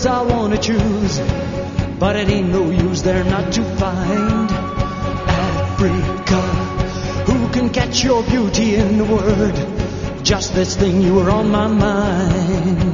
words I wanna choose, but it ain't no use, they're not to find. Africa, who can catch your beauty in the word? Just this thing, you were on my mind.